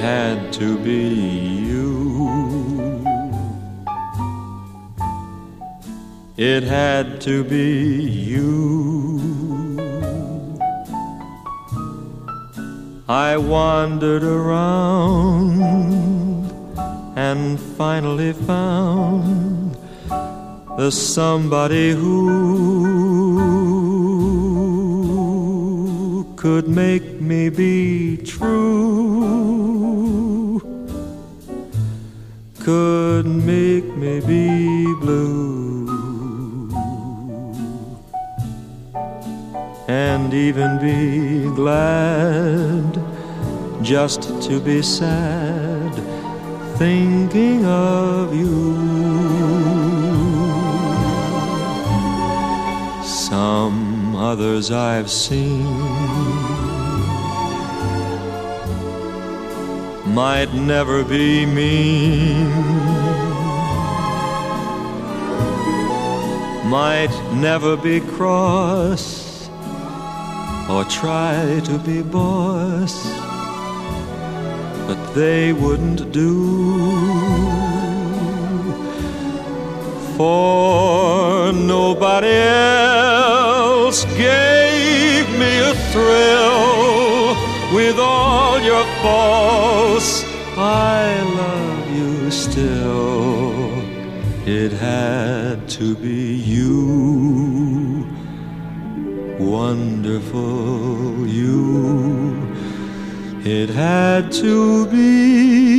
had to be you. It had to be you. I wandered around and finally found the somebody who could make me be true, could make me be blue, and even be glad just to be sad thinking of you. Some others I've seen might never be mean, might never be cross or try to be boss, but they wouldn't do. For nobody else gave me a thrill. With all your faults, I love you still. It had to be you, wonderful you. It had to be